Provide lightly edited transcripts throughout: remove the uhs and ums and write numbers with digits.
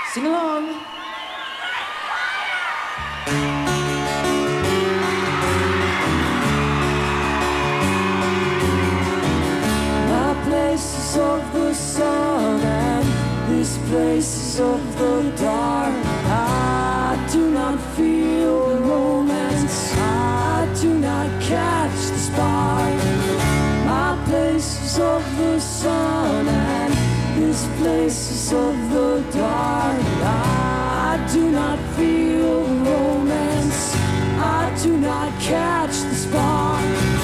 Sing along. My place is of the sun and this place is of the dark. I do not feel the romance, I do not catch the spark. My place is of the sun and this place is of the dark. I do not feel the romance, I do not catch the spark.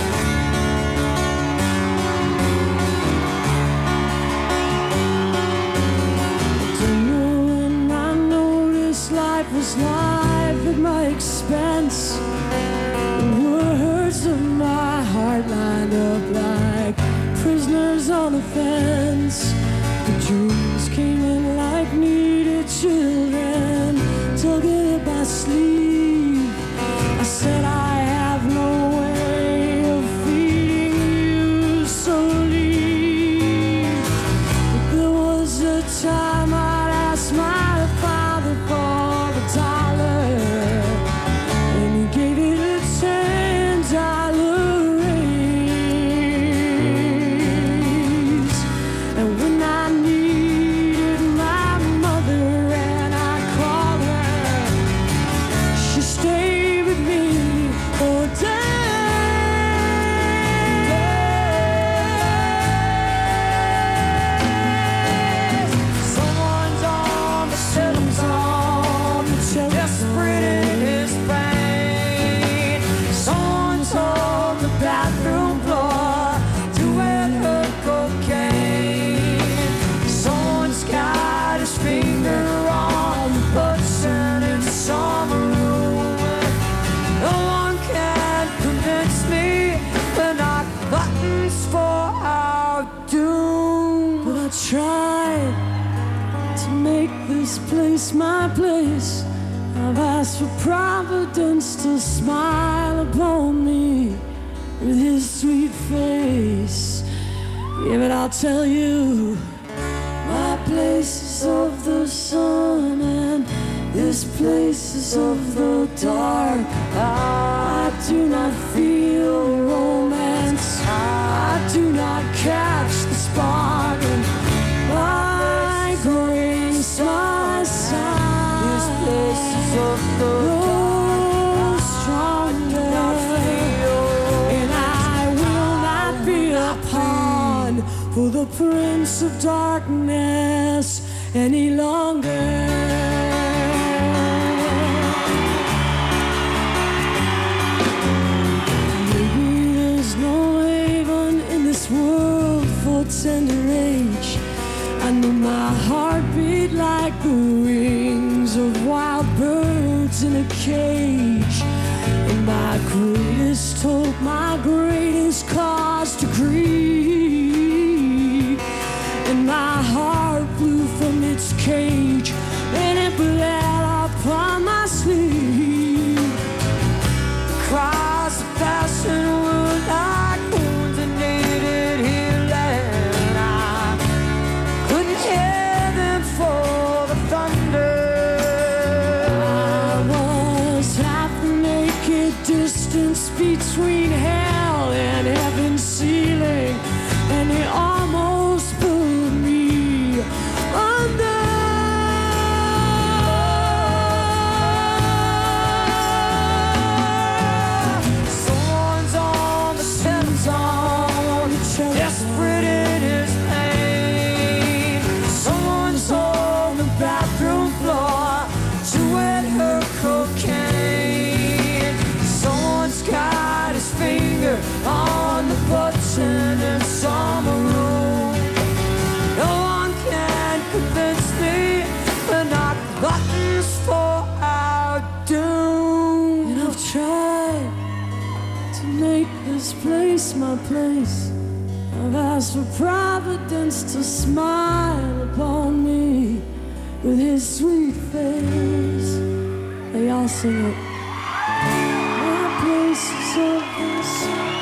When I noticed life was life at my expense, the words of my heart lined up like prisoners on a fence. The dreams came in like needed children, tugging at my sleeve. I said I have no way of feeding you, so leave. But there was a time I'd ask my father for the dollar, and he gave it a $10 raise. And when I needed my mother and I called her, she stayed with me for days. Someone's on the shelves on the shelf, desperate in his pain. Someone's on the bathroom floor doing her cocaine. Someone's got his finger on the button in some room. No one can convince me we're not buttons for our doom. But I tried to make this place my place. I've asked for Providence to smile upon me with his sweet face. Yeah, but I'll tell you, my place is of the sun and this place is of the dark. I do not feel romance, I do not catch the spark. And my grace, my side, this place is of the dark. Stronger, and I will not be a pawn for the Prince of Darkness any longer. Maybe there's no haven in this world for tender age. I know my heart beat like the wings of wild birds in a cage. And my greatest hope, my greatest cause to grieve. And my heart flew from its cage and it bled upon my sleeve. The cries of passion were like wounds that needed healing. I couldn't hear them for the thunder. I was half naked, distance between hell and heaven's ceiling, and it almost pulled me under. Someone's on the shelves on the shelf, desperate in his pain. Someone's on the bathroom floor chewing her cocaine. Someone's got his finger on the button in some room. No one can convince me we're not buttons for our doom. And I've tried to make this place my place. I've asked for Providence to smile upon me with his sweet face. They all sing it. My place is of the sun.